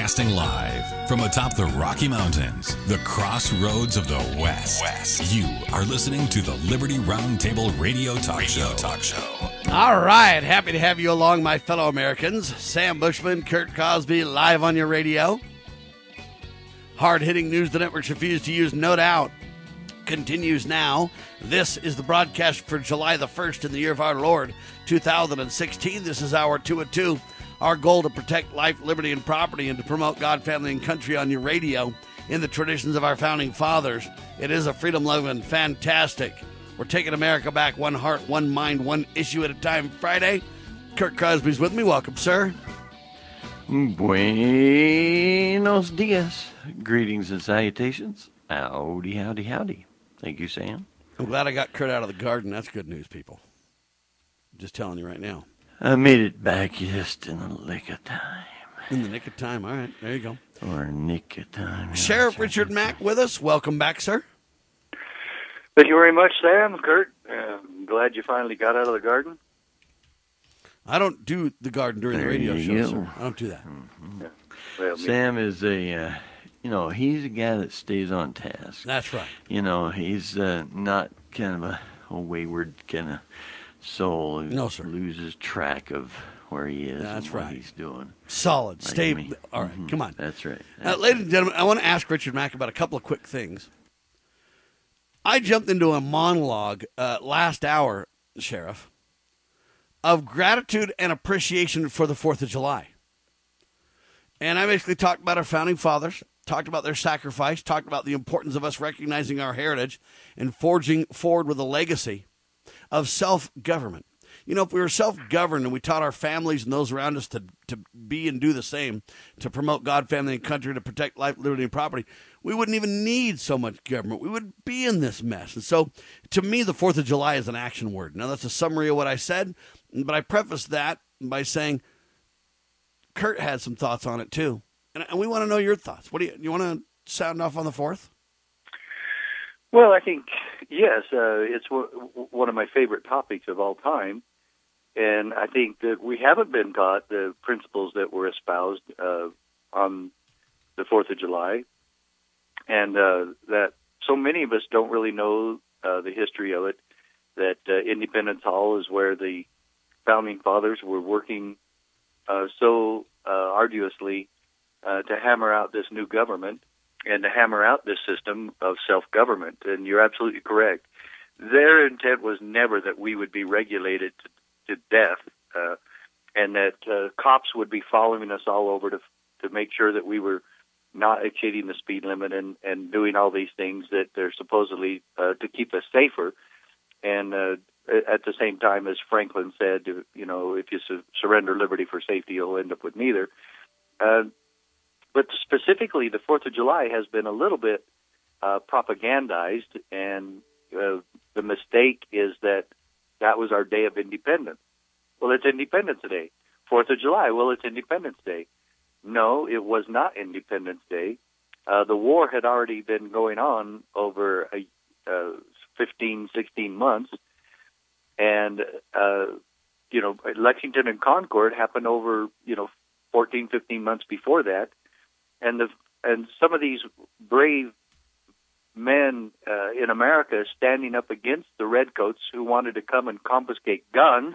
Broadcasting live from atop the Rocky Mountains, the crossroads of the West. You are listening to the Liberty Roundtable Radio Talk Show. All right, happy to have you along, my fellow Americans. Sam Bushman, Kurt Cosby, live on your radio. Hard-hitting news the networks refuse to use, no doubt, continues now. This is the broadcast for July the 1st in the year of our Lord, 2016. This is our 2 at 2. Our goal to protect life, liberty, and property and to promote God, family, and country on your radio in the traditions of our founding fathers. It is a freedom-loving, fantastic. We're taking America back, one heart, one mind, one issue at a time. Friday, Kurt Crosby's with me. Welcome, sir. Buenos dias. Greetings and salutations. Howdy, howdy, howdy. Thank you, Sam. I'm glad I got Kurt out of the garden. That's good news, people. Just telling you right now. I made it back just in the nick of time. In the nick of time. All right, there you go. Or nick of time. Sheriff Richard Mack with us. Welcome back, sir. Thank you very much, Sam. Kurt, I'm glad you finally got out of the garden. I don't do the garden during the radio show, sir. I don't do that. Mm-hmm. Yeah. Well, Sam is a, he's a guy that stays on task. That's right. He's not kind of a wayward kind of soul who loses track of where he is and what he's doing. Solid. Like Stay. me. All right, come on. That's right. Ladies and gentlemen, I want to ask Richard Mack about a couple of quick things. I jumped into a monologue last hour, Sheriff, of gratitude and appreciation for the 4th of July. And I basically talked about our founding fathers, talked about their sacrifice, talked about the importance of us recognizing our heritage and forging forward with a legacy of self-government. If we were self-governed and we taught our families and those around us to be and do the same, to promote God, family, and country, to protect life, liberty, and property, we wouldn't even need so much government. We would be in this mess. And so, to me, the 4th of July is an action word. Now, that's a summary of what I said, but I prefaced that by saying Kurt had some thoughts on it, too. And we want to know your thoughts. What do you want to sound off on the 4th? Well, I think, yes, it's one of my favorite topics of all time. And I think that we haven't been taught the principles that were espoused on the 4th of July, and that so many of us don't really know the history of it, that Independence Hall is where the Founding Fathers were working so arduously to hammer out this new government and to hammer out this system of self-government. And you're absolutely correct. Their intent was never that we would be regulated to death, and that cops would be following us all over to make sure that we were not exceeding the speed limit and doing all these things that they're supposedly to keep us safer. And at the same time, as Franklin said, if you surrender liberty for safety, you'll end up with neither. But specifically, the 4th of July has been a little bit propagandized, and the mistake is that was our day of independence. Well, it's Independence Day. 4th of July, well, it's Independence Day. No, it was not Independence Day. The war had already been going on over 15, 16 months. And, Lexington and Concord happened over, 14, 15 months before that. And some of these brave men in America standing up against the redcoats who wanted to come and confiscate guns.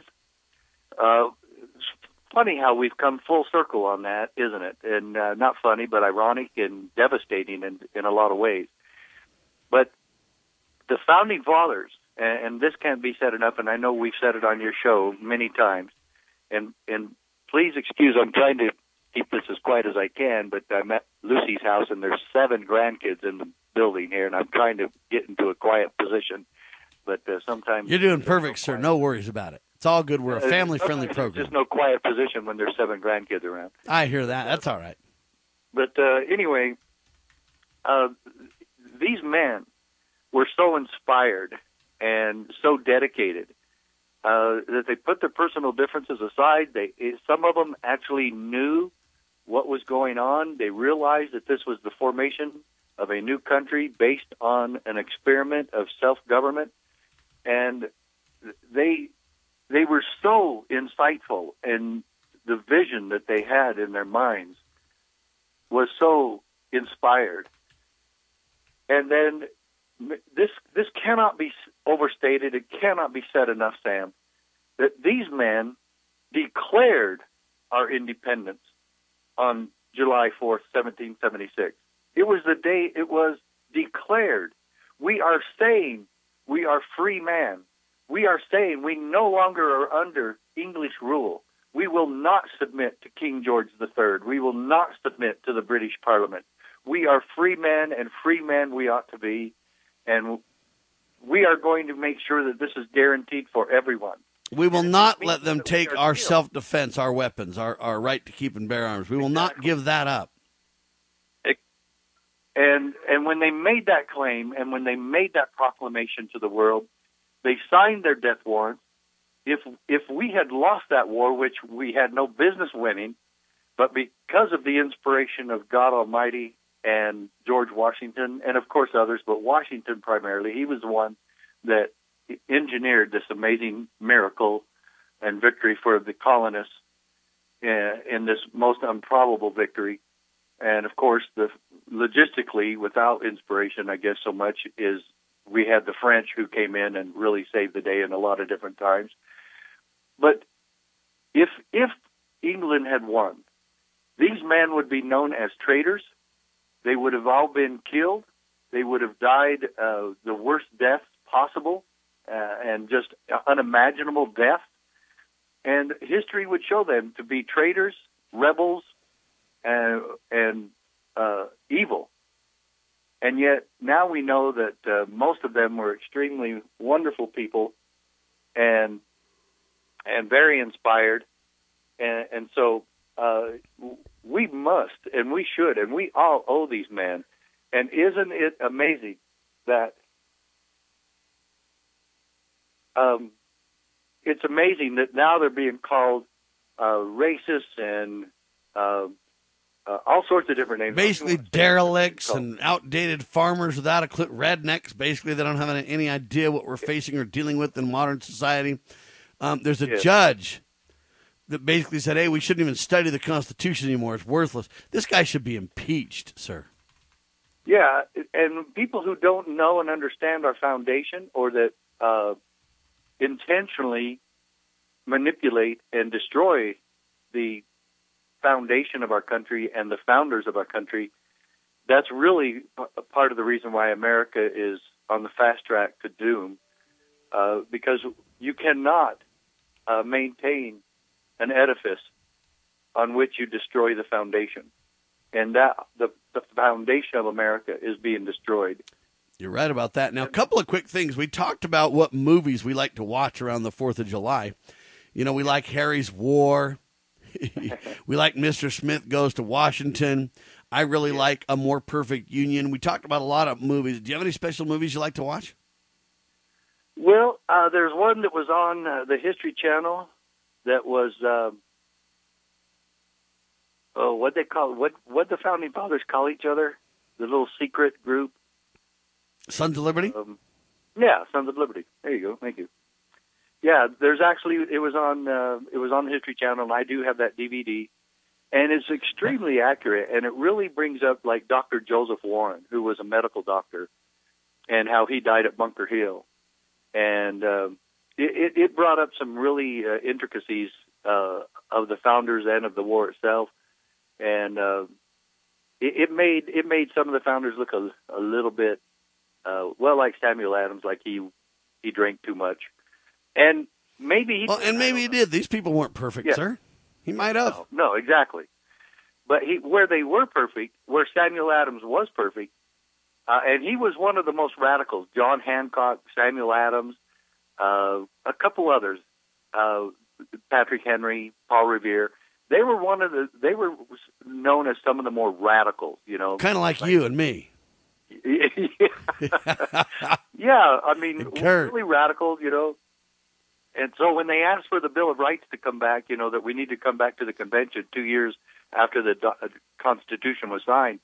It's funny how we've come full circle on that, isn't it? And not funny, but ironic and devastating in a lot of ways. But the Founding Fathers, and this can't be said enough, and I know we've said it on your show many times, and please excuse, I'm trying to keep this as quiet as I can, but I'm at Lucy's house, and there's 7 grandkids in the building here, and I'm trying to get into a quiet position. But sometimes... You're doing perfect, sir. No worries about it. It's all good. We're a family-friendly program. There's just no quiet position when there's 7 grandkids around. I hear that. That's all right. But anyway, these men were so inspired and so dedicated that they put their personal differences aside. Some of them actually knew what was going on. They realized that this was the formation of a new country based on an experiment of self-government, and they were so insightful in the vision that they had in their minds was so inspired. And then this cannot be overstated. It cannot be said enough, Sam, that these men declared our independence on July 4th, 1776. It was the day it was declared. We are saying we are free man. We are saying we no longer are under English rule. We will not submit to King George III. We will not submit to the British Parliament. We are free men, and free men we ought to be. And we are going to make sure that this is guaranteed for everyone. We will not let them take our self-defense, our weapons, our right to keep and bear arms. We will not give that up. And when they made that claim and when they made that proclamation to the world, they signed their death warrants. If we had lost that war, which we had no business winning, but because of the inspiration of God Almighty and George Washington, and of course others, but Washington primarily, he was the one that engineered this amazing miracle and victory for the colonists in this most improbable victory. And of course, logistically, without inspiration, I guess so much, is we had the French who came in and really saved the day in a lot of different times. But if England had won, these men would be known as traitors. They would have all been killed. They would have died the worst death possible, and just unimaginable death. And history would show them to be traitors, rebels, and evil. And yet now we know that most of them were extremely wonderful people and very inspired. And so we must, and we should, and we all owe these men. And isn't it amazing that it's amazing that now they're being called racist and all sorts of different names. Basically derelicts and outdated farmers without a clue, rednecks. Basically, they don't have any idea what we're facing or dealing with in modern society. There's a judge that basically said, hey, we shouldn't even study the Constitution anymore. It's worthless. This guy should be impeached, sir. Yeah, and people who don't know and understand our foundation, or that intentionally manipulate and destroy the foundation of our country and the founders of our country, that's really a part of the reason why America is on the fast track to doom, because you cannot maintain an edifice on which you destroy the foundation. And that the foundation of America is being destroyed. You're right about that. Now, a couple of quick things. We talked about what movies we like to watch around the 4th of July. You know, we like Harry's War. We like Mr. Smith Goes to Washington. I really like A More Perfect Union. We talked about a lot of movies. Do you have any special movies you like to watch? Well, there's one that was on the History Channel that was, what the Founding Fathers call each other? The little secret group? Sons of Liberty? Yeah, Sons of Liberty. There you go. Thank you. Yeah, there's actually, it was on the History Channel, and I do have that DVD, and it's extremely accurate, and it really brings up like Dr. Joseph Warren, who was a medical doctor, and how he died at Bunker Hill. And it brought up some really intricacies of the founders and of the war itself, and it made some of the founders look a little bit like Samuel Adams, like he drank too much, and maybe he did. These people weren't perfect, sir. He might have. No, exactly. But where they were perfect, where Samuel Adams was perfect, and he was one of the most radicals. John Hancock, Samuel Adams, a couple others, Patrick Henry, Paul Revere. They were known as some of the more radicals, you know. Kind of like you and me. Yeah, I mean, really radical, you know. And so when they asked for the Bill of Rights to come back, you know, that we need to come back to the convention 2 years after the Constitution was signed,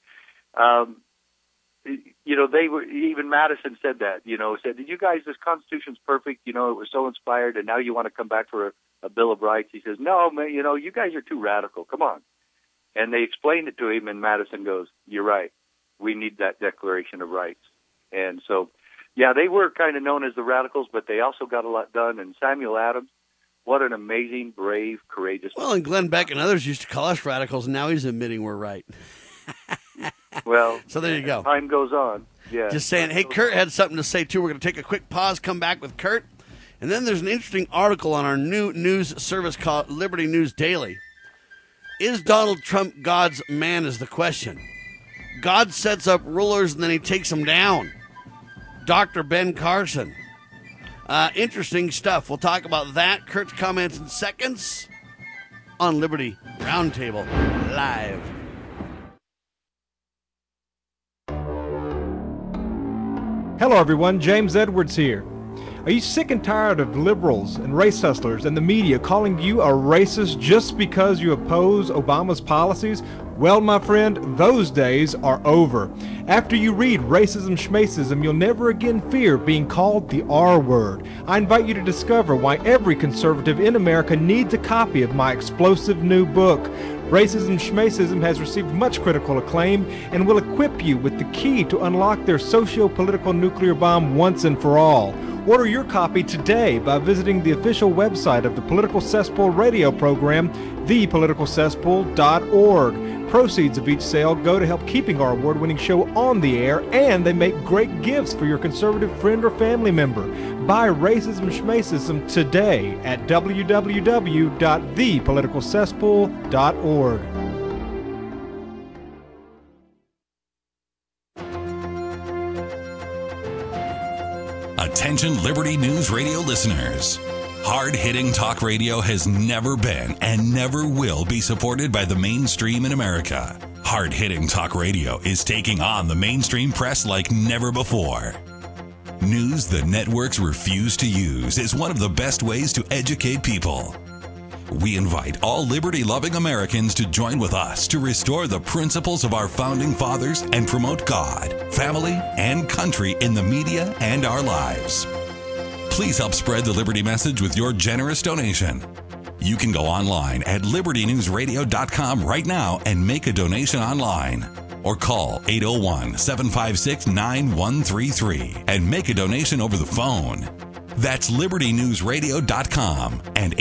you know, even Madison said that, you know, said, you guys, this Constitution's perfect, you know, it was so inspired, and now you want to come back for a Bill of Rights. He says, no, man, you know, you guys are too radical. Come on. And they explained it to him, and Madison goes, "You're right. We need that Declaration of Rights." And so, yeah, they were kind of known as the Radicals, but they also got a lot done. And Samuel Adams, what an amazing, brave, courageous... Well, and Glenn Beck and others used to call us radicals, and now he's admitting we're right. Well, so there you go. Time goes on. Yeah. Just saying, hey, Kurt had something to say, too. We're going to take a quick pause, come back with Kurt. And then there's an interesting article on our new news service called Liberty News Daily. Is Donald Trump God's man is the question. God sets up rulers and then he takes them down. Dr. Ben Carson. Interesting stuff. We'll talk about that. Kurt's comments in seconds on Liberty Roundtable Live. Hello, everyone. James Edwards here. Are you sick and tired of liberals and race hustlers and the media calling you a racist just because you oppose Obama's policies? Well, my friend, those days are over. After you read Racism Schmacism, you'll never again fear being called the R word. I invite you to discover why every conservative in America needs a copy of my explosive new book. Racism Schmacism has received much critical acclaim and will equip you with the key to unlock their socio-political nuclear bomb once and for all. Order your copy today by visiting the official website of the Political Cesspool radio program, thepoliticalcesspool.org. Proceeds of each sale go to help keeping our award-winning show on the air, and they make great gifts for your conservative friend or family member. Buy Racism Schmacism today at www.thepoliticalcesspool.org. Attention Liberty News Radio listeners. Hard-hitting talk radio has never been and never will be supported by the mainstream in America. Hard-hitting talk radio is taking on the mainstream press like never before. News the networks refuse to use is one of the best ways to educate people. We invite all liberty-loving Americans to join with us to restore the principles of our founding fathers and promote God, family, and country in the media and our lives. Please help spread the Liberty message with your generous donation. You can go online at libertynewsradio.com right now and make a donation online. Or call 801-756-9133 and make a donation over the phone. That's libertynewsradio.com and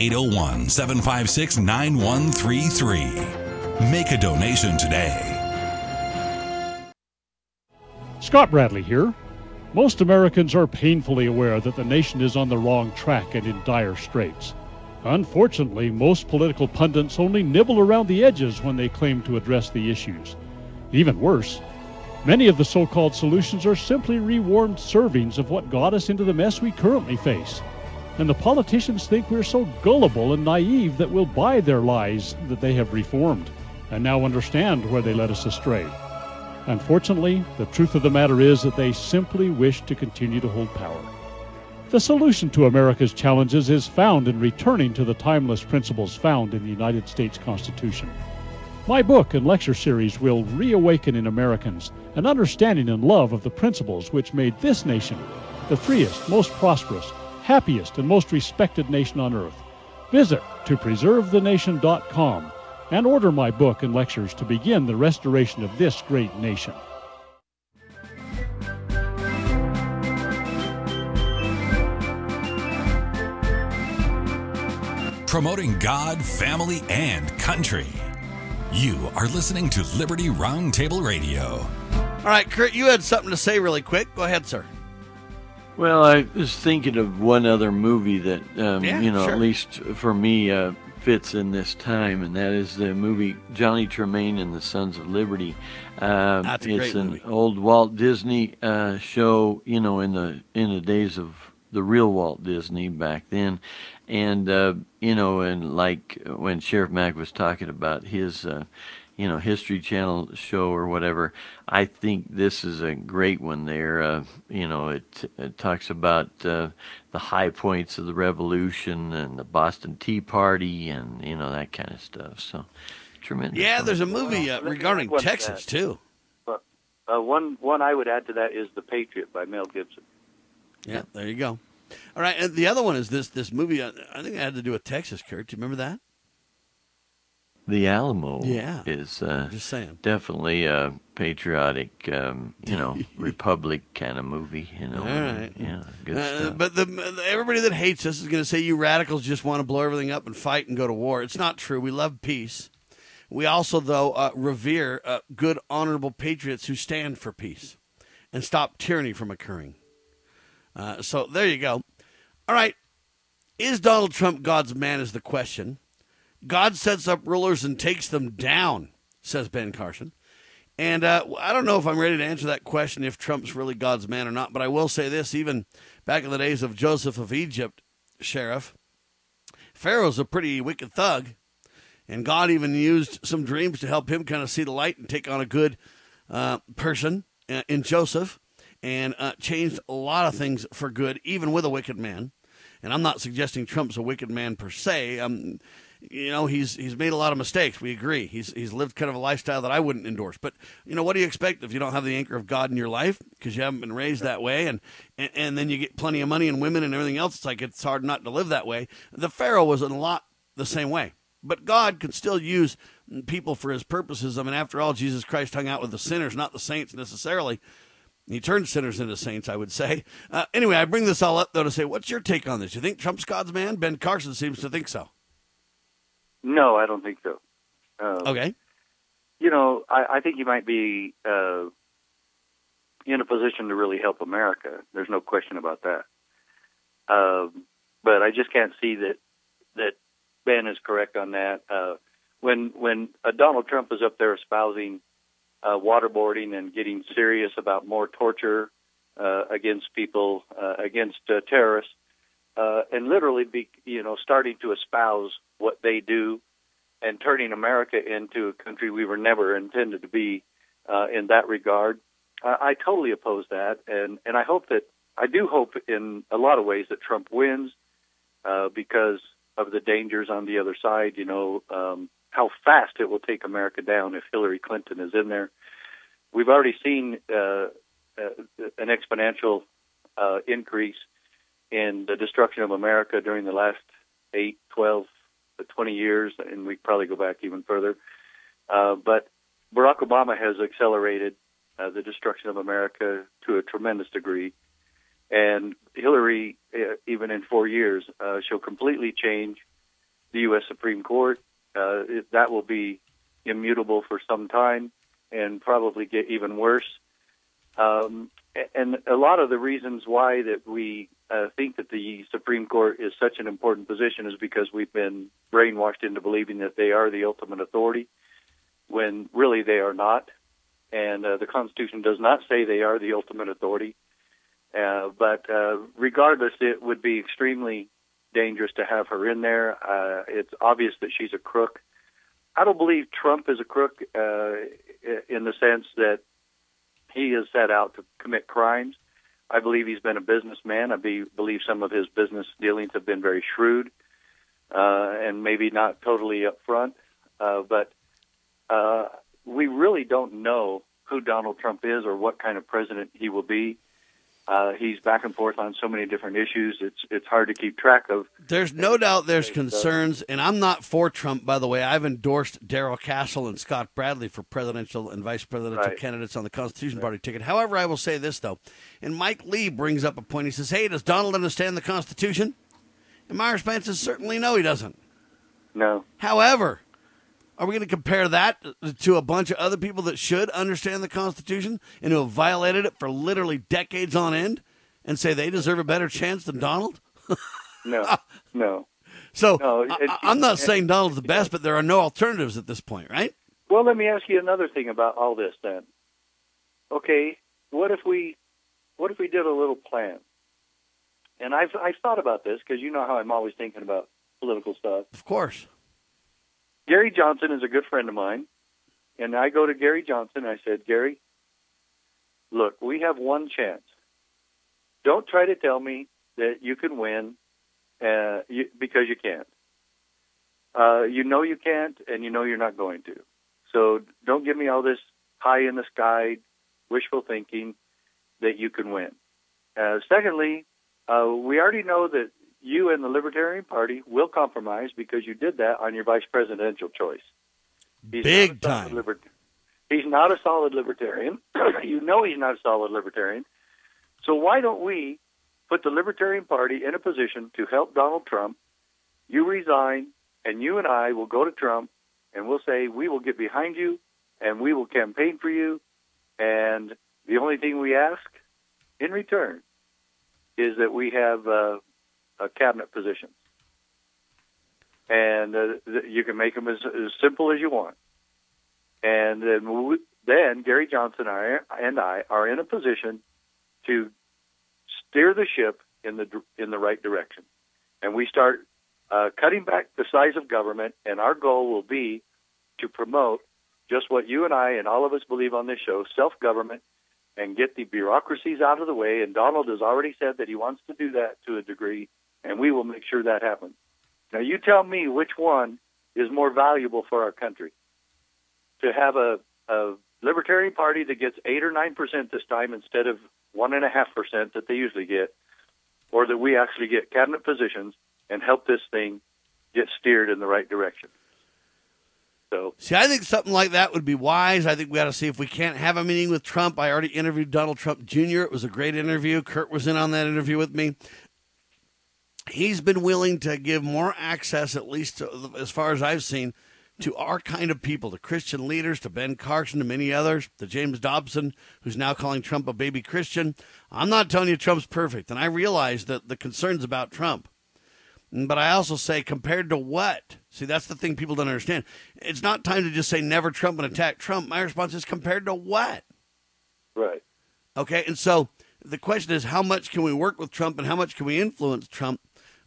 801-756-9133. Make a donation today. Scott Bradley here. Most Americans are painfully aware that the nation is on the wrong track and in dire straits. Unfortunately, most political pundits only nibble around the edges when they claim to address the issues. Even worse, many of the so-called solutions are simply rewarmed servings of what got us into the mess we currently face. And the politicians think we're so gullible and naive that we'll buy their lies that they have reformed and now understand where they led us astray. Unfortunately, the truth of the matter is that they simply wish to continue to hold power. The solution to America's challenges is found in returning to the timeless principles found in the United States Constitution. My book and lecture series will reawaken in Americans an understanding and love of the principles which made this nation the freest, most prosperous, happiest, and most respected nation on earth. Visit topreservethenation.com and order my book and lectures to begin the restoration of this great nation. Promoting God, family, and country. You are listening to Liberty Roundtable Radio. All right, Kurt, you had something to say really quick. Go ahead, sir. Well, I was thinking of one other movie that, sure. At least for me, fits in this time, and that is the movie Johnny Tremaine and the Sons of Liberty. That's a it's great movie. An old Walt Disney show, in the days of the real Walt Disney back then. And, and like when Sheriff Mack was talking about his, History Channel show or whatever, I think this is a great one there. It talks about the high points of the Revolution and the Boston Tea Party and, that kind of stuff. So, tremendous. Yeah, there's a movie regarding Texas, too. One I would add to that is The Patriot by Mel Gibson. Yeah, there you go. All right, and the other one is this movie. I think it had to do with Texas, Kurt. Do you remember that? The Alamo Yeah. is Just saying. definitely a patriotic, republic kind of movie. All right. Yeah, good stuff. But everybody that hates us is going to say you radicals just want to blow everything up and fight and go to war. It's not true. We love peace. We also, though, revere good, honorable patriots who stand for peace and stop tyranny from occurring. So there you go. All right. Is Donald Trump God's man is the question. God sets up rulers and takes them down, says Ben Carson. And I don't know if I'm ready to answer that question if Trump's really God's man or not, but I will say this, even back in the days of Joseph of Egypt, Sheriff, Pharaoh's a pretty wicked thug, and God even used some dreams to help him kind of see the light and take on a good person in Joseph, and changed a lot of things for good, even with a wicked man. And I'm not suggesting Trump's a wicked man per se. He's made a lot of mistakes. We agree. He's lived kind of a lifestyle that I wouldn't endorse. But, what do you expect if you don't have the anchor of God in your life because you haven't been raised that way and then you get plenty of money and women and everything else? It's like it's hard not to live that way. The Pharaoh was in a lot the same way. But God could still use people for his purposes. I mean, after all, Jesus Christ hung out with the sinners, not the saints necessarily. He turned sinners into saints, I would say. Anyway, I bring this all up, though, to say, what's your take on this? You think Trump's God's man? Ben Carson seems to think so. No, I don't think so. Okay. I think he might be in a position to really help America. There's no question about that. But I just can't see that Ben is correct on that. When Donald Trump is up there espousing waterboarding and getting serious about more torture against people, against terrorists, and literally starting to espouse what they do and turning America into a country we were never intended to be in that regard. I totally oppose that, and I do hope in a lot of ways that Trump wins because of the dangers on the other side. How fast it will take America down if Hillary Clinton is in there. We've already seen an exponential increase in the destruction of America during the last 8, 12, 20 years, and we probably go back even further. But Barack Obama has accelerated the destruction of America to a tremendous degree. And Hillary, even in 4 years, she'll completely change the U.S. Supreme Court. That will be immutable for some time and probably get even worse. And a lot of the reasons why that we think that the Supreme Court is such an important position is because we've been brainwashed into believing that they are the ultimate authority when really they are not. And the Constitution does not say they are the ultimate authority. But regardless, it would be extremely dangerous to have her in there. It's obvious that she's a crook. I don't believe Trump is a crook in the sense that he is set out to commit crimes. I believe he's been a businessman. I believe some of his business dealings have been very shrewd and maybe not totally upfront. But we really don't know who Donald Trump is or what kind of president he will be. He's back and forth on so many different issues. It's hard to keep track of. There's no doubt there's concerns, and I'm not for Trump, by the way. I've endorsed Darrell Castle and Scott Bradley for presidential and vice presidential candidates on the Constitution Party ticket. However, I will say this, though. And Mike Lee brings up a point. He says, hey, does Donald understand the Constitution? And my response is certainly no, he doesn't. No. However, are we going to compare that to a bunch of other people that should understand the Constitution and who have violated it for literally decades on end and say they deserve a better chance than Donald? No. So I'm not saying Donald's the best, but there are no alternatives at this point, right? Well, let me ask you another thing about all this then. Okay, what if we did a little plan? And I've thought about this because you know how I'm always thinking about political stuff. Of course. Gary Johnson is a good friend of mine, and I go to Gary Johnson and I said, Gary, look, we have one chance. Don't try to tell me that you can win because you can't. You know you can't, and you know you're not going to. So don't give me all this pie-in-the-sky wishful thinking that you can win. Secondly, we already know that you and the Libertarian Party will compromise because you did that on your vice presidential choice. Big time. He's not a solid libertarian. You know he's not a solid libertarian. So why don't we put the Libertarian Party in a position to help Donald Trump? You resign, and you and I will go to Trump, and we'll say we will get behind you, and we will campaign for you, and the only thing we ask in return is that we have a cabinet position. And you can make them as simple as you want. And then Gary Johnson and I are in a position to steer the ship in the right direction. And we start cutting back the size of government, and our goal will be to promote just what you and I and all of us believe on this show, self-government, and get the bureaucracies out of the way. And Donald has already said that he wants to do that to a degree, and we will make sure that happens. Now, you tell me which one is more valuable for our country. To have a Libertarian Party that gets 8 or 9% this time instead of 1.5% that they usually get, or that we actually get cabinet positions and help this thing get steered in the right direction. So, see, I think something like that would be wise. I think we ought to see if we can't have a meeting with Trump. I already interviewed Donald Trump Jr. It was a great interview. Kurt was in on that interview with me. He's been willing to give more access, at least to, as far as I've seen, to our kind of people, to Christian leaders, to Ben Carson, to many others, to James Dobson, who's now calling Trump a baby Christian. I'm not telling you Trump's perfect, and I realize that the concerns about Trump. But I also say, compared to what? See, that's the thing people don't understand. It's not time to just say never Trump and attack Trump. My response is compared to what? Right. Okay, and so the question is, how much can we work with Trump and how much can we influence Trump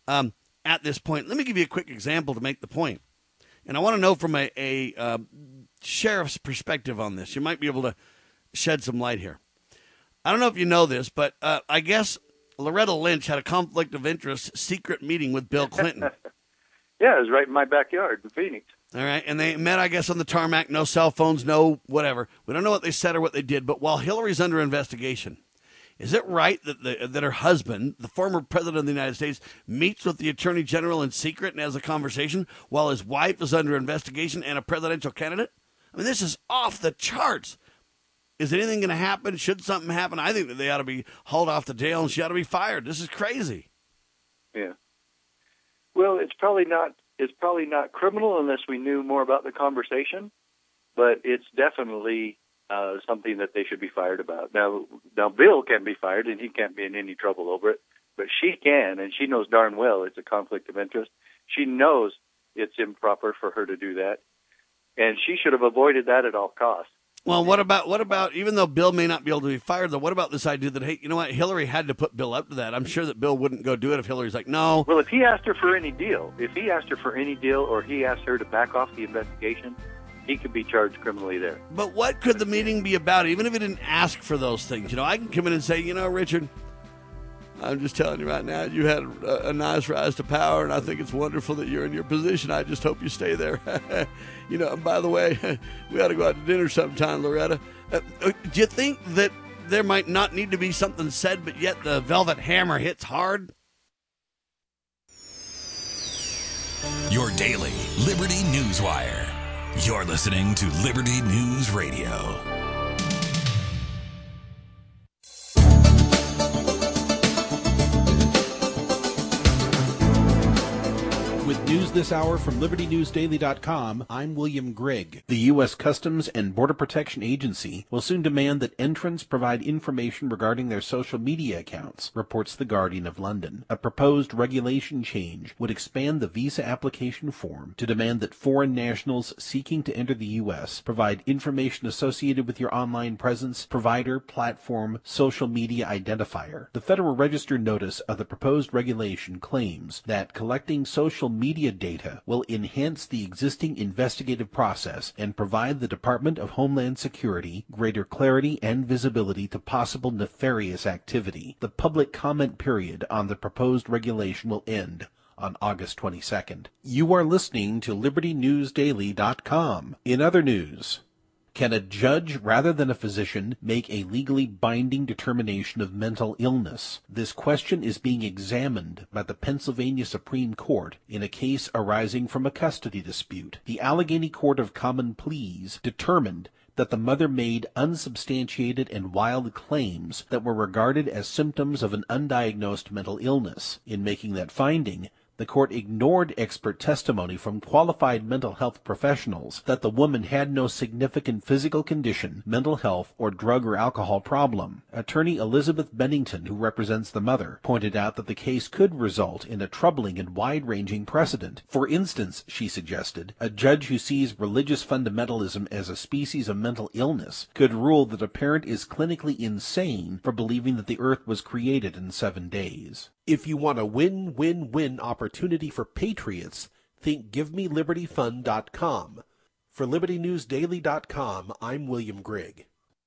at this point? Let me give you a quick example to make the point. And I want to know from a sheriff's perspective on this. You might be able to shed some light here. I don't know if you know this, but I guess Loretta Lynch had a conflict of interest secret meeting with Bill Clinton. Yeah, it was right in my backyard in Phoenix. All right, and they met, I guess, on the tarmac, no cell phones, no whatever. We don't know what they said or what they did, but while Hillary's under investigation, is it right that her husband, the former president of the United States, meets with the attorney general in secret and has a conversation while his wife is under investigation and a presidential candidate? I mean, this is off the charts. Is anything going to happen? Should something happen? I think that they ought to be hauled off the jail and she ought to be fired. This is crazy. Yeah. Well, it's probably not criminal unless we knew more about the conversation, but it's definitely something that they should be fired about. Now Bill can be fired and he can't be in any trouble over it, but she can, and she knows darn well it's a conflict of interest. She knows it's improper for her to do that, and she should have avoided that at all costs. Well, what about, even though Bill may not be able to be fired, though, what about this idea that, hey, you know what, Hillary had to put Bill up to that? I'm sure that Bill wouldn't go do it if Hillary's like, no. Well, if he asked her for any deal, or he asked her to back off the investigation, he could be charged criminally there. But what could the meeting be about, even if he didn't ask for those things? You know, I can come in and say, you know, Richard, I'm just telling you right now, you had a nice rise to power, and I think it's wonderful that you're in your position. I just hope you stay there. You know, and by the way, we ought to go out to dinner sometime, Loretta. Do you think that there might not need to be something said, but yet the velvet hammer hits hard? Your daily Liberty News Wire. You're listening to Liberty News Radio. With news this hour from LibertyNewsDaily.com, I'm William Grigg. The U.S. Customs and Border Protection Agency will soon demand that entrants provide information regarding their social media accounts, reports The Guardian of London. A proposed regulation change would expand the visa application form to demand that foreign nationals seeking to enter the U.S. provide information associated with your online presence, provider, platform, social media identifier. The Federal Register notice of the proposed regulation claims that collecting social media data will enhance the existing investigative process and provide the Department of Homeland Security greater clarity and visibility to possible nefarious activity. The public comment period on the proposed regulation will end on August 22nd. You are listening to LibertyNewsDaily.com. In other news, Can a judge, rather than a physician, make a legally binding determination of mental illness? This question is being examined by the Pennsylvania Supreme Court in a case arising from a custody dispute. The Allegheny Court of Common Pleas determined that the mother made unsubstantiated and wild claims that were regarded as symptoms of an undiagnosed mental illness. In making that finding, the court ignored expert testimony from qualified mental health professionals that the woman had no significant physical condition, mental health, or drug or alcohol problem. Attorney Elizabeth Bennington, who represents the mother, pointed out that the case could result in a troubling and wide-ranging precedent. For instance, she suggested, a judge who sees religious fundamentalism as a species of mental illness could rule that a parent is clinically insane for believing that the earth was created in 7 days. If you want a win-win-win opportunity for patriots, think GiveMeLibertyFund.com. For LibertyNewsDaily.com, I'm William Grigg.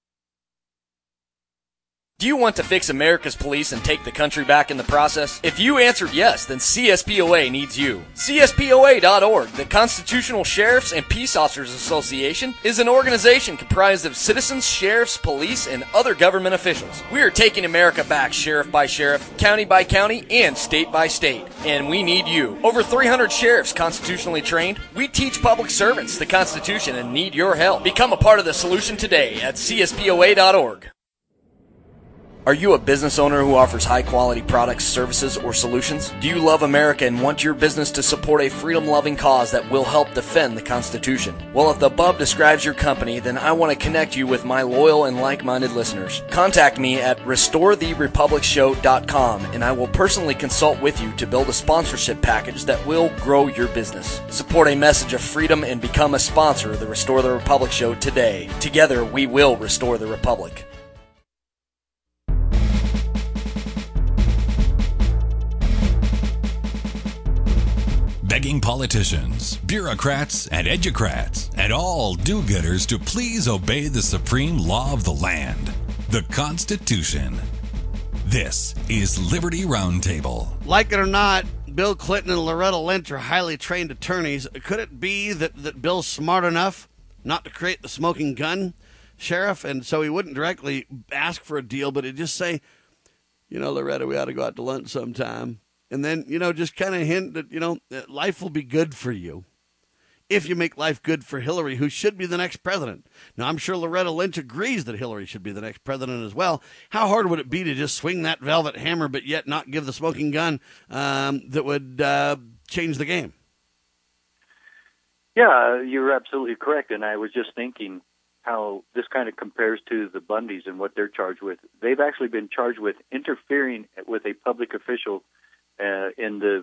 Do you want to fix America's police and take the country back in the process? If you answered yes, then CSPOA needs you. CSPOA.org, the Constitutional Sheriffs and Peace Officers Association, is an organization comprised of citizens, sheriffs, police, and other government officials. We are taking America back sheriff by sheriff, county by county, and state by state. And we need you. Over 300 sheriffs constitutionally trained. We teach public servants the Constitution and need your help. Become a part of the solution today at CSPOA.org. Are you a business owner who offers high-quality products, services, or solutions? Do you love America and want your business to support a freedom-loving cause that will help defend the Constitution? Well, if the above describes your company, then I want to connect you with my loyal and like-minded listeners. Contact me at RestoreTheRepublicShow.com, and I will personally consult with you to build a sponsorship package that will grow your business. Support a message of freedom and become a sponsor of the Restore the Republic Show today. Together, we will restore the Republic. Begging politicians, bureaucrats, and educrats, and all do-gooders to please obey the supreme law of the land, the Constitution. This is Liberty Roundtable. Like it or not, Bill Clinton and Loretta Lynch are highly trained attorneys. Could it be that Bill's smart enough not to create the smoking gun, Sheriff? And so he wouldn't directly ask for a deal, but he'd just say, Loretta, we ought to go out to lunch sometime. And then, just kind of hint that, that life will be good for you if you make life good for Hillary, who should be the next president. Now, I'm sure Loretta Lynch agrees that Hillary should be the next president as well. How hard would it be to just swing that velvet hammer but yet not give the smoking gun that would change the game? Yeah, you're absolutely correct. And I was just thinking how this kind of compares to the Bundys and what they're charged with. They've actually been charged with interfering with a public official in the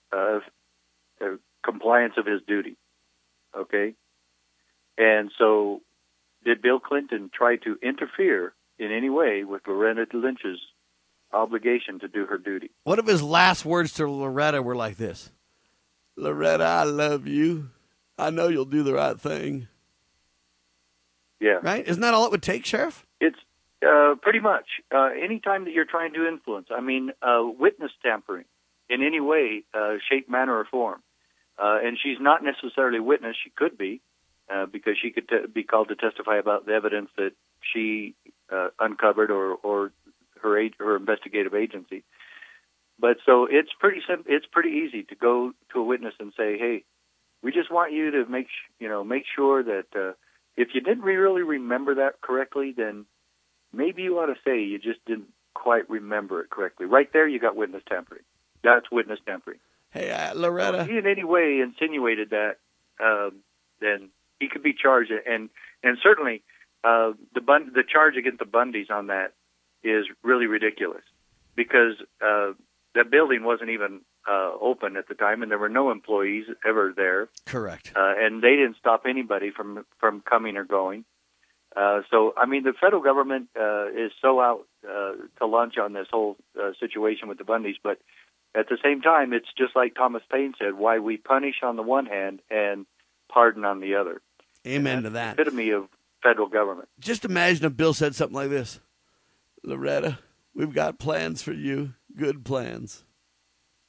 compliance of his duty, okay? And so did Bill Clinton try to interfere in any way with Loretta Lynch's obligation to do her duty? What if his last words to Loretta were like this? Loretta, I love you. I know you'll do the right thing. Yeah. Right? Isn't that all it would take, Sheriff? It's pretty much. Anytime that you're trying to influence, witness tampering in any way, shape, manner, or form. And she's not necessarily a witness. She could be, because she could be called to testify about the evidence that she uncovered or her investigative agency. But so it's pretty easy to go to a witness and say, hey, we just want you to make sure that if you didn't really remember that correctly, then maybe you ought to say you just didn't quite remember it correctly. Right there, you got witness tampering. That's witness tampering. Hey, Loretta. If he in any way insinuated that, then he could be charged. And certainly, the charge against the Bundys on that is really ridiculous, because that building wasn't even open at the time, and there were no employees ever there. Correct. And they didn't stop anybody from coming or going. So, the federal government is so out to lunch on this whole situation with the Bundys, but at the same time, it's just like Thomas Paine said, why we punish on the one hand and pardon on the other. Amen to that. The epitome of federal government. Just imagine if Bill said something like this. Loretta, we've got plans for you, good plans.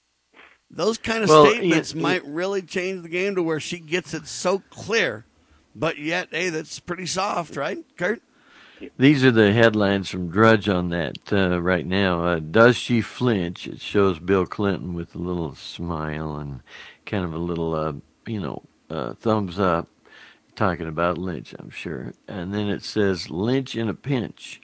Those kind of statements might really change the game to where she gets it so clear But yet, hey, that's pretty soft, right, Kurt? These are the headlines from Drudge on that right now. Does she flinch? It shows Bill Clinton with a little smile and kind of a little, thumbs up, talking about Lynch, I'm sure. And then it says Lynch in a pinch.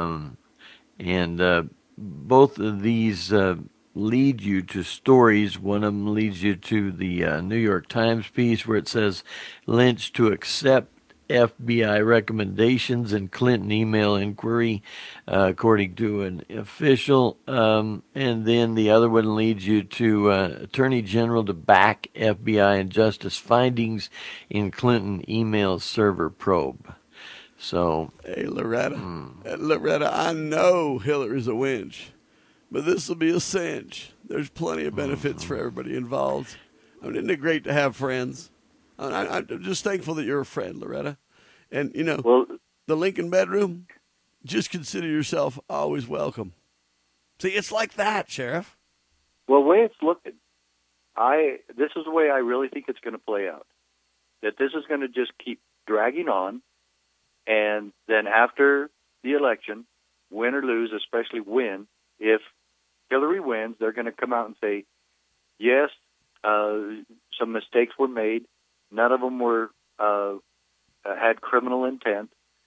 And both of these lead you to stories. One of them leads you to the New York Times piece where it says Lynch to accept FBI recommendations in Clinton email inquiry, according to an official. And then the other one leads you to Attorney General to back FBI and Justice findings in Clinton email server probe. So, hey, Loretta, I know Hillary's a winch, but this will be a cinch. There's plenty of benefits for everybody involved. I mean, isn't it great to have friends? I'm just thankful that you're a friend, Loretta. And, the Lincoln bedroom, just consider yourself always welcome. See, it's like that, Sheriff. Well, the way it's looking, this is the way I really think it's going to play out. That this is going to just keep dragging on, and then after the election, win or lose, especially win, if Hillary wins, they're going to come out and say, yes, some mistakes were made. None of them were had criminal intent.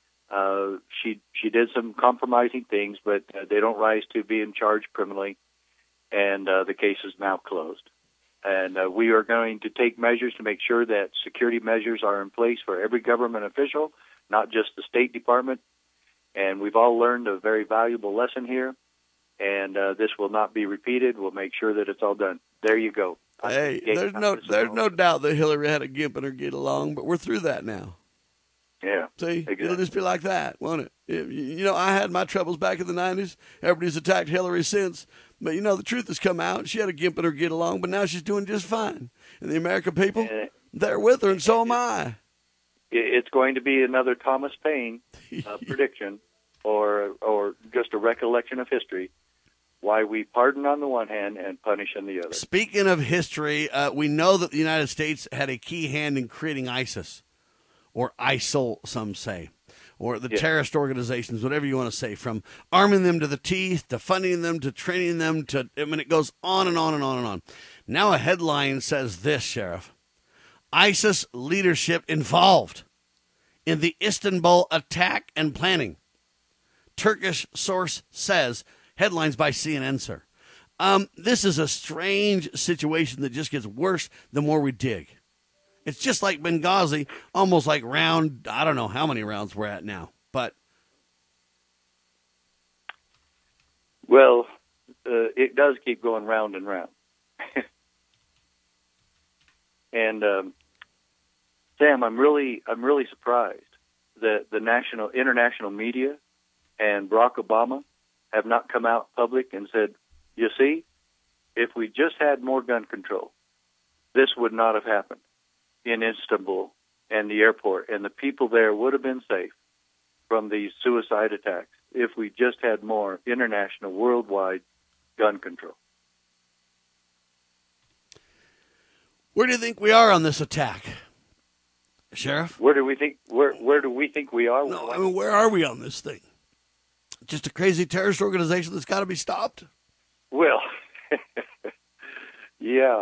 She did some compromising things, but they don't rise to being charged criminally, and the case is now closed. And we are going to take measures to make sure that security measures are in place for every government official, not just the State Department. And we've all learned a very valuable lesson here, and this will not be repeated. We'll make sure that it's all done. There you go. Hey, there's no doubt that Hillary had a gimp in her get along, but we're through that now. Yeah. See, exactly. It'll just be like that, won't it? I had my troubles back in the 90s. Everybody's attacked Hillary since. But, the truth has come out. She had a gimp in her get along, but now she's doing just fine. And the American people, they're with her, and so am I. It's going to be another Thomas Paine prediction or just a recollection of history. Why we pardon on the one hand and punish on the other. Speaking of history, we know that the United States had a key hand in creating ISIS, or ISIL, some say, or the terrorist organizations, whatever you want to say, from arming them to the teeth, to funding them, to training them, it goes on and on and on and on. Now a headline says this, Sheriff. ISIS leadership involved in the Istanbul attack and planning. Turkish source says. Headlines by CNN, sir. This is a strange situation that just gets worse the more we dig. It's just like Benghazi, almost like round, I don't know how many rounds we're at now. But well, it does keep going round and round. And Sam, I'm really surprised that the international media and Barack Obama have not come out public and said, you see, if we just had more gun control, this would not have happened in Istanbul and the airport, and the people there would have been safe from these suicide attacks if we just had more international, worldwide gun control. Where do you think we are on this attack, Sheriff? Where do we think we are? No, where are we on this thing? Just a crazy terrorist organization that's got to be stopped? Well, yeah.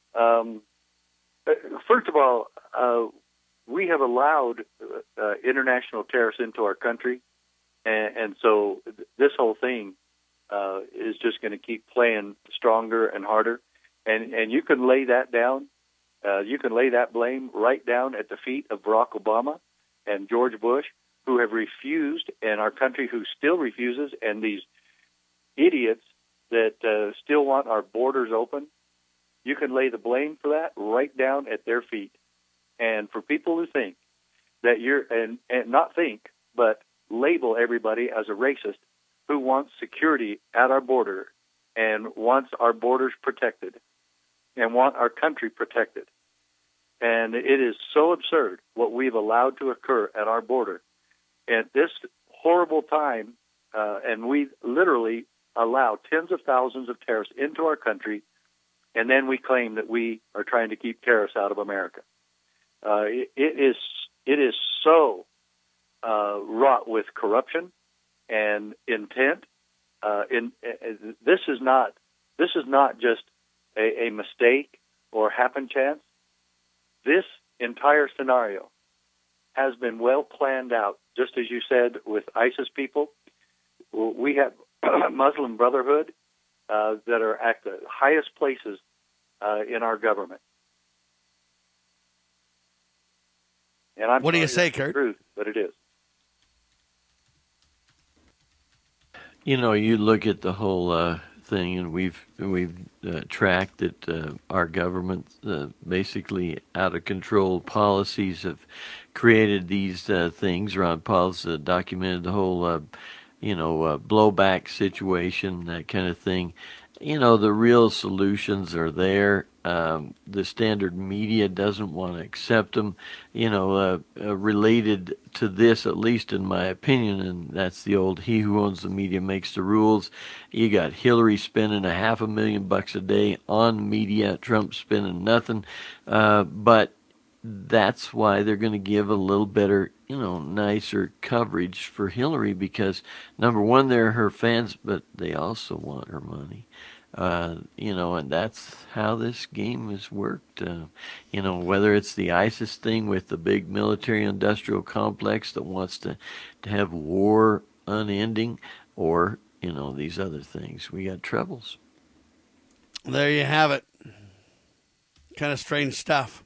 First of all, we have allowed international terrorists into our country, and so this whole thing is just going to keep playing stronger and harder. And you can lay that down. You can lay that blame right down at the feet of Barack Obama and George Bush, who have refused, and our country who still refuses, and these idiots that still want our borders open. You can lay the blame for that right down at their feet. And for people who think that and not think, but label everybody as a racist who wants security at our border and wants our borders protected and want our country protected. And it is so absurd what we've allowed to occur at our border. At this horrible time, and we literally allow tens of thousands of terrorists into our country, and then we claim that we are trying to keep terrorists out of America. It is It is so wrought with corruption and intent. This is not just a mistake or happen chance. This entire scenario has been well planned out, just as you said, with ISIS people. We have Muslim Brotherhood that are at the highest places in our government. And I'm what do you say, Kurt? Truth, but it is. You know, you look at the whole thing, and we've tracked that our government basically out of control policies have created these things. Ron Paul's documented the whole blowback situation, that kind of thing. You know, the real solutions are there. The standard media doesn't want to accept them. You know, related to this, at least in my opinion, and that's the old "he who owns the media makes the rules." You got Hillary spending $500,000 a day on media, Trump spending nothing. But that's why they're going to give a little better, nicer coverage for Hillary, because number one, they're her fans, but they also want her money. And that's how this game has worked. Whether it's the ISIS thing with the big military-industrial complex that wants to have war unending, or, these other things. We got troubles. There you have it. Kind of strange stuff.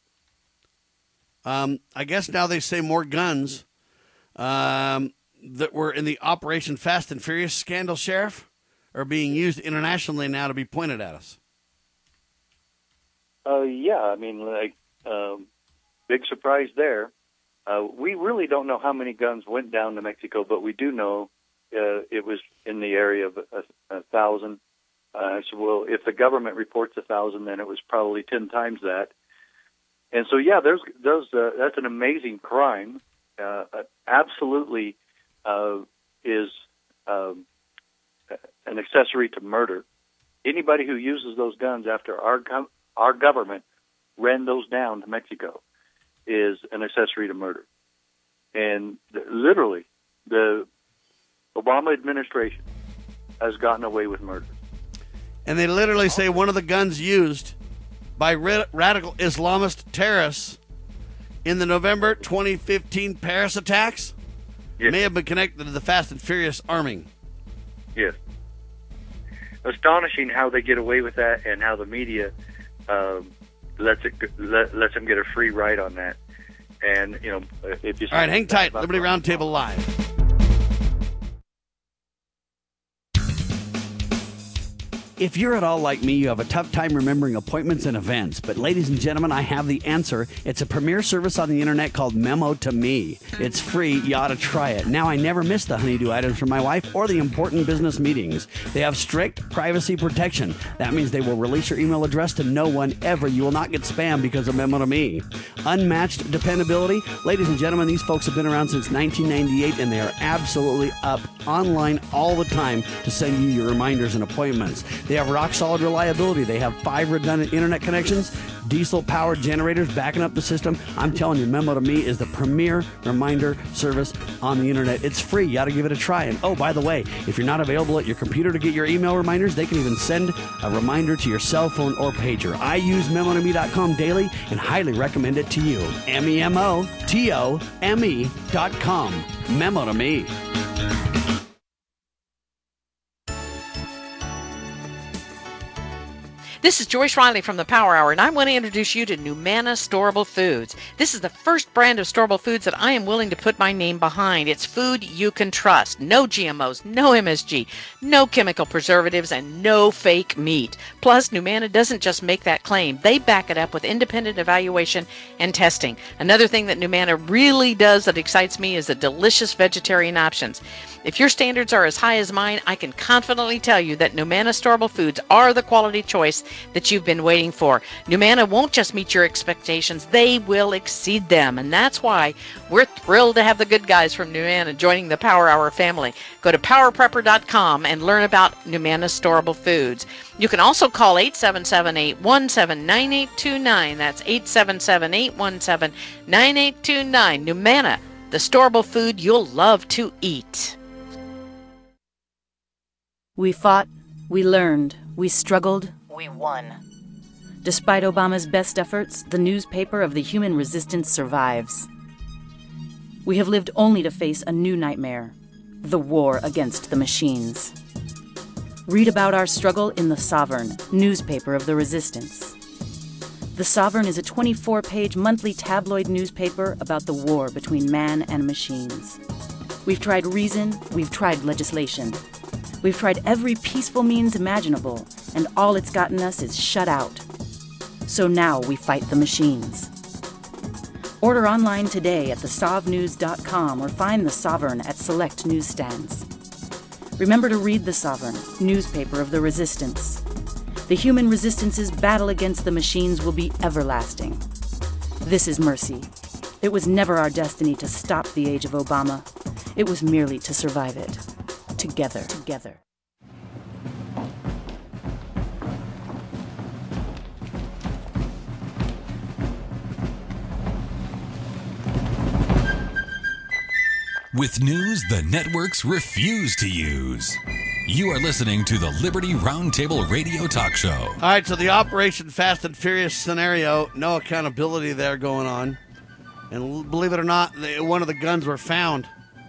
I guess now they say more guns that were in the Operation Fast and Furious scandal, Sheriff, are being used internationally now to be pointed at us. Big surprise there. We really don't know how many guns went down to Mexico, but we do know it was in the area of 1,000. If the government reports 1,000, then it was probably 10 times that. And so, that's an amazing crime. Absolutely is an accessory to murder. Anybody who uses those guns after our government ran those down to Mexico is an accessory to murder. And literally, the Obama administration has gotten away with murder. And they literally say one of the guns used by radical Islamist terrorists in the November 2015 Paris attacks may have been connected to the Fast and Furious arming. Yes. Astonishing how they get away with that, and how the media lets them get a free ride on that. And if you all right, hang tight. Liberty Roundtable Live. If you're at all like me, you have a tough time remembering appointments and events. But ladies and gentlemen, I have the answer. It's a premier service on the internet called Memo to Me. It's free. You ought to try it. Now, I never miss the honeydew items for my wife or the important business meetings. They have strict privacy protection. That means they will release your email address to no one ever. You will not get spam because of Memo to Me. Unmatched dependability. Ladies and gentlemen, these folks have been around since 1998, and they are absolutely up online all the time to send you your reminders and appointments. They have rock-solid reliability. They have 5 redundant internet connections, diesel-powered generators backing up the system. I'm telling you, Memo to Me is the premier reminder service on the internet. It's free. You ought to give it a try. And, oh, by the way, if you're not available at your computer to get your email reminders, they can even send a reminder to your cell phone or pager. I use memotome.com daily and highly recommend it to you. memotome.com. Memo to Me. This is Joyce Riley from the Power Hour, and I want to introduce you to Numana Storable Foods. This is the first brand of storable foods that I am willing to put my name behind. It's food you can trust. No GMOs, no MSG, no chemical preservatives, and no fake meat. Plus, Numana doesn't just make that claim. They back it up with independent evaluation and testing. Another thing that Numana really does that excites me is the delicious vegetarian options. If your standards are as high as mine, I can confidently tell you that Numana Storable Foods are the quality choice that you've been waiting for. Numanna won't just meet your expectations, they will exceed them. And that's why we're thrilled to have the good guys from Numanna joining the Power Hour family. Go to powerprepper.com and learn about Numanna storable foods. You can also call 877-817-9829. That's 877-817-9829. Numanna, the storable food you'll love to eat. We fought, we learned, we struggled, we won. Despite Obama's best efforts, the newspaper of the human resistance survives. We have lived only to face a new nightmare, the war against the machines. Read about our struggle in The Sovereign, newspaper of the resistance. The Sovereign is a 24-page monthly tabloid newspaper about the war between man and machines. We've tried reason, we've tried legislation. We've tried every peaceful means imaginable, and all it's gotten us is shut out. So now we fight the machines. Order online today at thesovnews.com or find The Sovereign at select newsstands. Remember to read The Sovereign, newspaper of the resistance. The human resistance's battle against the machines will be everlasting. This is mercy. It was never our destiny to stop the age of Obama. It was merely to survive it. Together. With news the networks refuse to use. You are listening to the Liberty Roundtable Radio Talk Show. All right, so the Operation Fast and Furious scenario, no accountability there going on. And believe it or not, one of the guns were found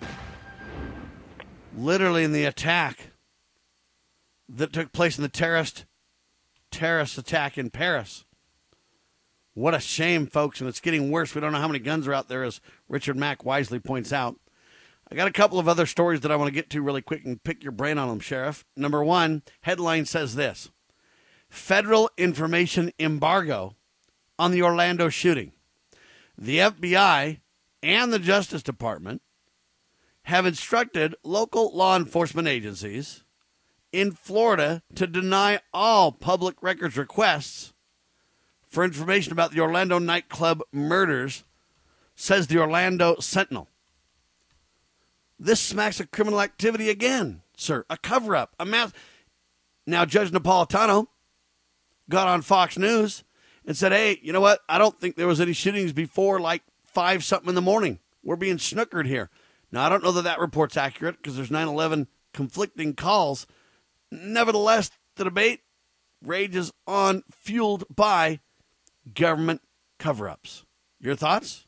literally in the attack that took place in the terrorist attack in Paris. What a shame, folks, and it's getting worse. We don't know how many guns are out there, as Richard Mack wisely points out. I got a couple of other stories that I want to get to really quick and pick your brain on them, Sheriff. Number one, headline says this: Federal information embargo on the Orlando shooting. The FBI and the Justice Department have instructed local law enforcement agencies in Florida to deny all public records requests for information about the Orlando nightclub murders, says the Orlando Sentinel. This smacks of criminal activity again, sir. A cover-up, a mass. Now, Judge Napolitano got on Fox News and said, hey, you know what? I don't think there was any shootings before like 5-something in the morning. We're being snookered here. Now, I don't know that that report's accurate because there's 9/11 conflicting calls. Nevertheless, the debate rages on, fueled by government cover-ups. Your thoughts?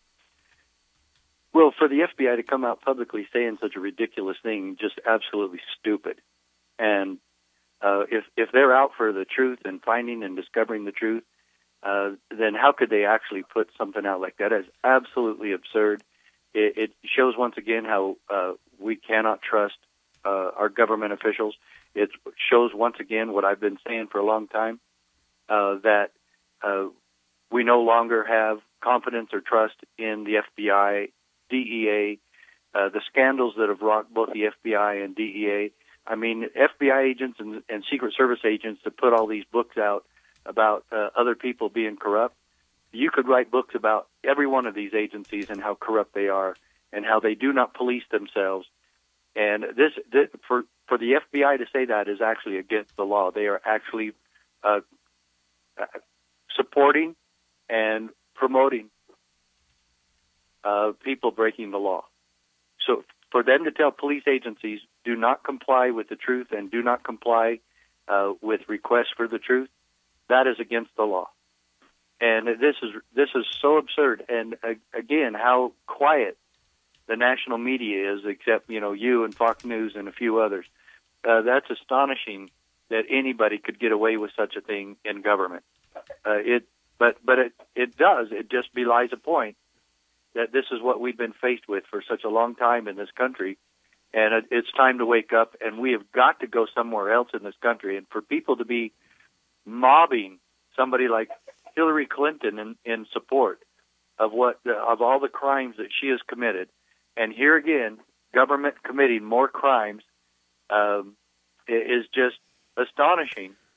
Well, for the FBI to come out publicly saying such a ridiculous thing, just absolutely stupid. And if they're out for the truth and finding and discovering the truth, then how could they actually put something out like that? It's absolutely absurd. It shows once again how we cannot trust our government officials. It shows once again what I've been saying for a long time, that we no longer have confidence or trust in the FBI, DEA, the scandals that have rocked both the FBI and DEA. I mean, FBI agents and Secret Service agents to put all these books out about other people being corrupt. You could write books about every one of these agencies and how corrupt they are and how they do not police themselves. And this for the FBI to say that is actually against the law. They are actually supporting and promoting people breaking the law. So for them to tell police agencies do not comply with the truth and do not comply with requests for the truth, that is against the law. And this is so absurd. And again, how quiet the national media is, except you and Fox News and a few others. That's astonishing that anybody could get away with such a thing in government. But it does. It just belies a point that this is what we've been faced with for such a long time in this country, and it's time to wake up. And we have got to go somewhere else in this country. And for people to be mobbing somebody like Hillary Clinton in support of all the crimes that she has committed, and here again, government committing more crimes, is just astonishing.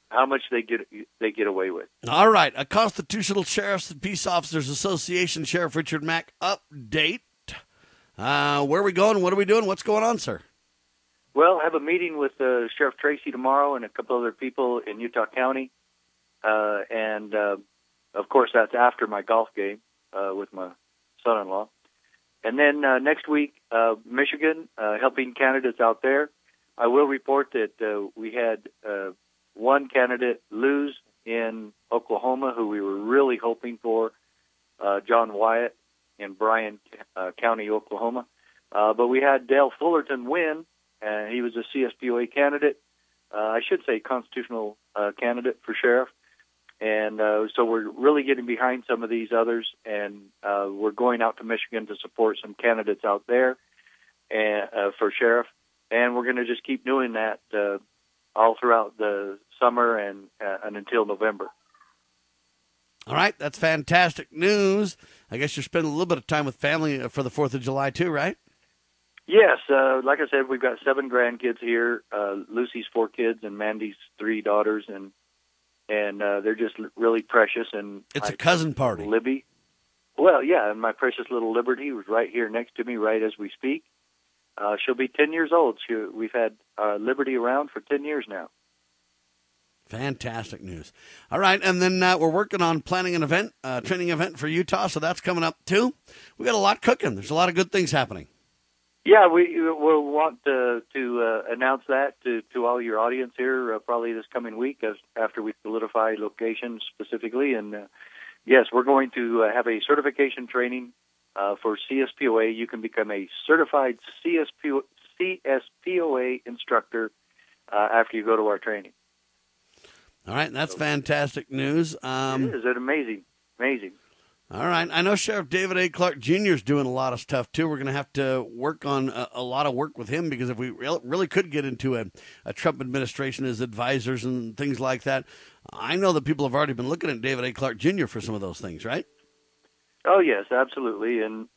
how much they get away with. All right, a Constitutional Sheriffs and Peace Officers Association Sheriff Richard Mack update. Where are we going? What are we doing? What's going on, sir? Well, I have a meeting with Sheriff Tracy tomorrow and a couple other people in Utah County. And of course, that's after my golf game with my son-in-law. And then next week, Michigan, helping candidates out there. I will report that we had one candidate lose in Oklahoma who we were really hoping for, John Wyatt in Bryan County, Oklahoma. But we had Dale Fullerton win, and he was a CSPOA candidate. I should say constitutional candidate for sheriff. And so we're really getting behind some of these others, and we're going out to Michigan to support some candidates out there and, for sheriff. And we're going to just keep doing that all throughout the summer and until November. All right, that's fantastic news. I guess you're spending a little bit of time with family for the 4th of July too, right? Yes, like I said, we've got 7 grandkids here, Lucy's 4 kids and Mandy's 3 daughters, and they're just really precious. And it's a cousin party. Libby. Well, yeah, and my precious little Liberty was right here next to me right as we speak. She'll be 10 years old. We've had Liberty around for 10 years now. Fantastic news. All right, and then we're working on planning an event, training event for Utah, so that's coming up too. We got a lot cooking. There's a lot of good things happening. Yeah, we'll want to announce that to all your audience here probably this coming week after we solidify locations specifically. And yes, we're going to have a certification training for CSPOA. You can become a certified CSPOA instructor after you go to our training. All right, that's fantastic news. It is. It's amazing. All right. I know Sheriff David A. Clark Jr. is doing a lot of stuff, too. We're going to have to work on a lot of work with him because if we really could get into a Trump administration as advisors and things like that, I know that people have already been looking at David A. Clark Jr. for some of those things, right? Oh, yes, absolutely. And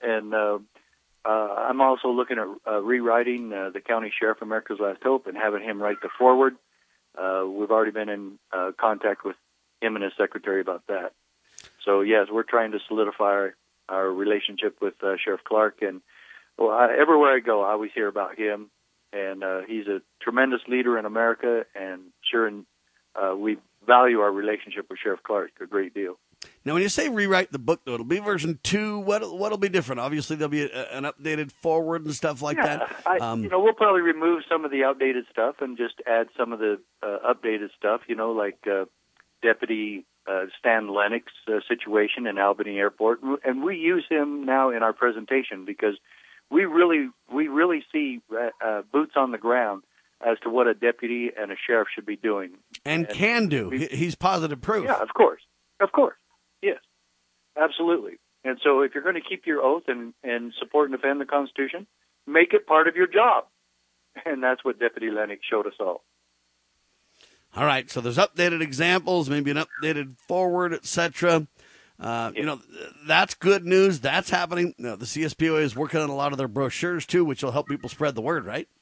I'm also looking at rewriting the County Sheriff America's Last Hope and having him write the foreword. We've already been in contact with him and his secretary about that. So, yes, we're trying to solidify our relationship with Sheriff Clark. And everywhere I go, I always hear about him. And he's a tremendous leader in America. And we value our relationship with Sheriff Clark a great deal. Now, when you say rewrite the book, though, it'll be version 2. What'll be different? Obviously, there'll be an updated forward and stuff like that. We'll probably remove some of the outdated stuff and just add some of the updated stuff, like Deputy Stan Lennox situation in Albany Airport. And we use him now in our presentation because we really see boots on the ground as to what a deputy and a sheriff should be doing. And can do. He's positive proof. Yeah, of course. Yes, absolutely. And so if you're going to keep your oath and support and defend the Constitution, make it part of your job. And that's what Deputy Lennox showed us all. All right, so there's updated examples, maybe an updated forward, etc. That's good news. That's happening. The CSPOA is working on a lot of their brochures, too, which will help people spread the word, right?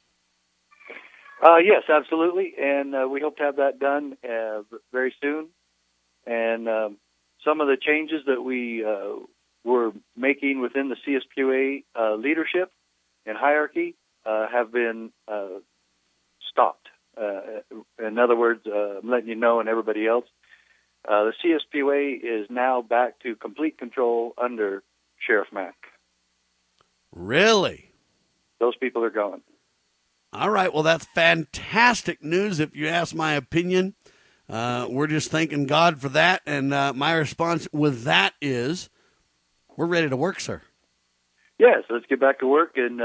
Yes, absolutely. And we hope to have that done very soon. And some of the changes that we were making within the CSPOA leadership and hierarchy have been stopped. In other words, I'm letting you know and everybody else, the CSPOA is now back to complete control under Sheriff Mack. Really? Those people are gone. All right. Well, that's fantastic news, if you ask my opinion. We're just thanking God for that. And my response with that is we're ready to work, sir. Yes, let's get back to work. And,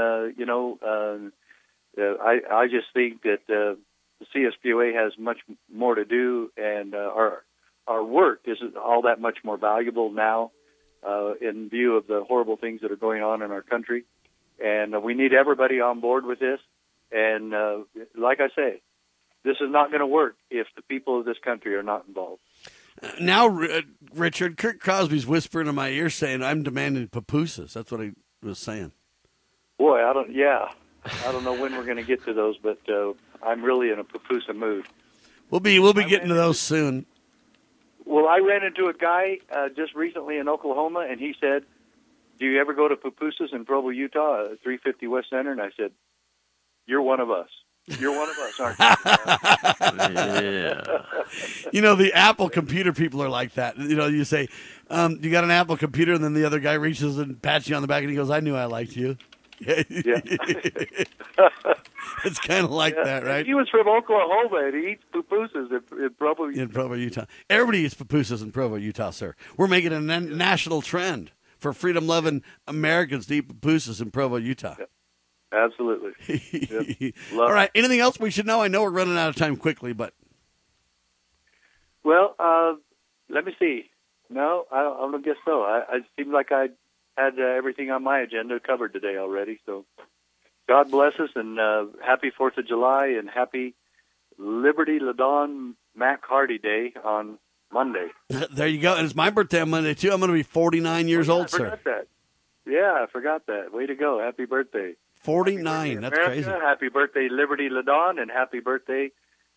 I just think that the CSPOA has much more to do, and our work is all that much more valuable now in view of the horrible things that are going on in our country. And we need everybody on board with this. And like I say, this is not going to work if the people of this country are not involved. Now, Richard, Kurt Crosby's whispering in my ear saying, I'm demanding pupusas. That's what he was saying. Boy, I don't know when we're going to get to those, but I'm really in a pupusa mood. We'll be getting to those soon. Well, I ran into a guy just recently in Oklahoma, and he said, "Do you ever go to Pupusas in Provo, Utah, 350 West Center?" And I said, "You're one of us. You're one of us, aren't you?" Yeah. You know, the Apple computer people are like that. You know, you say, you got an Apple computer, and then the other guy reaches and pats you on the back, and he goes, "I knew I liked you." Yeah. It's kind of like that, right? He was from Oklahoma, and he eats pupusas in Provo, Utah. In Provo, Utah. Everybody eats pupusas in Provo, Utah, sir. We're making a national trend for freedom-loving Americans to eat pupusas in Provo, Utah. Yep. Absolutely. Yep. All right. Anything else we should know? I know we're running out of time quickly, but. Well, let me see. No, I don't guess so. I seemed like I had everything on my agenda covered today already. So God bless us, and happy 4th of July, and happy Liberty LaDon Mac Hardy Day on Monday. There you go. And it's my birthday on Monday, too. I'm going to be 49 years old, sir. I forgot that. Yeah, I forgot that. Way to go. Happy birthday. 49. That's America. crazy. Happy birthday, Liberty LaDon, and happy birthday,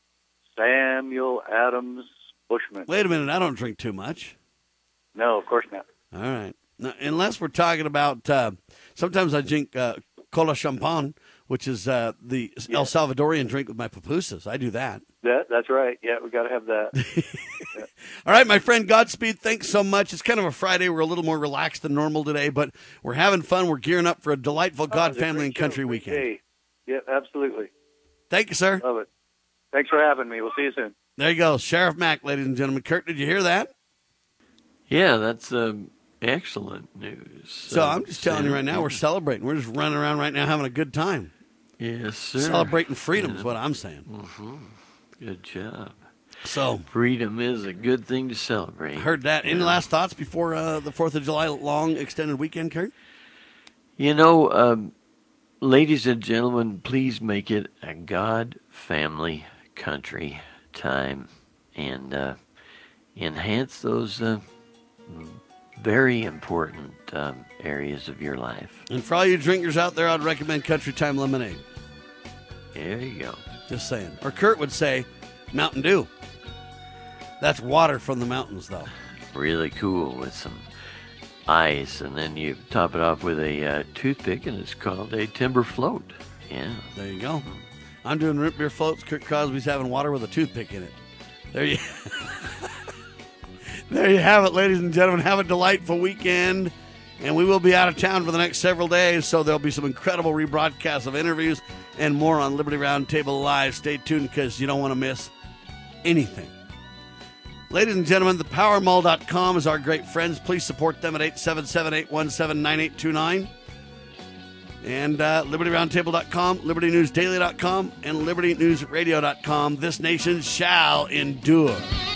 Samuel Adams Bushman. Wait a minute. I don't drink too much. No, of course not. All right. Now, unless we're talking about, sometimes I drink cola champagne, which is the El Salvadorian drink with my pupusas. I do that. That's right. Yeah, we got to have that. Yeah. All right, my friend, Godspeed. Thanks so much. It's kind of a Friday. We're a little more relaxed than normal today, but we're having fun. We're gearing up for a delightful God, family, and country weekend. Day. Yeah, absolutely. Thank you, sir. Love it. Thanks for having me. We'll see you soon. There you go. Sheriff Mack, ladies and gentlemen. Kurt, did you hear that? Yeah, that's excellent news. So I'm just telling you right now, we're celebrating. We're just running around right now having a good time. Yes, sir. Celebrating freedom is what I'm saying. Mm-hmm. Good job. So freedom is a good thing to celebrate. I heard that. Any last thoughts before the 4th of July long extended weekend, Kurt? You know, ladies and gentlemen, please make it a God, family, country time, and enhance those very important areas of your life. And for all you drinkers out there, I'd recommend Country Time Lemonade. There you go. Just saying. Or Kurt would say Mountain Dew. That's water from the mountains, though. Really cool with some ice, and then you top it off with a toothpick, and it's called a timber float. Yeah. There you go. I'm doing root beer floats. Kurt Crosby's having water with a toothpick in it. There you There you have it, ladies and gentlemen. Have a delightful weekend. And we will be out of town for the next several days, so there'll be some incredible rebroadcasts of interviews and more on Liberty Roundtable Live. Stay tuned because you don't want to miss anything. Ladies and gentlemen, thepowermall.com is our great friends. Please support them at 877-817-9829. And LibertyRoundtable.com, LibertyNewsDaily.com, and LibertyNewsRadio.com. This nation shall endure.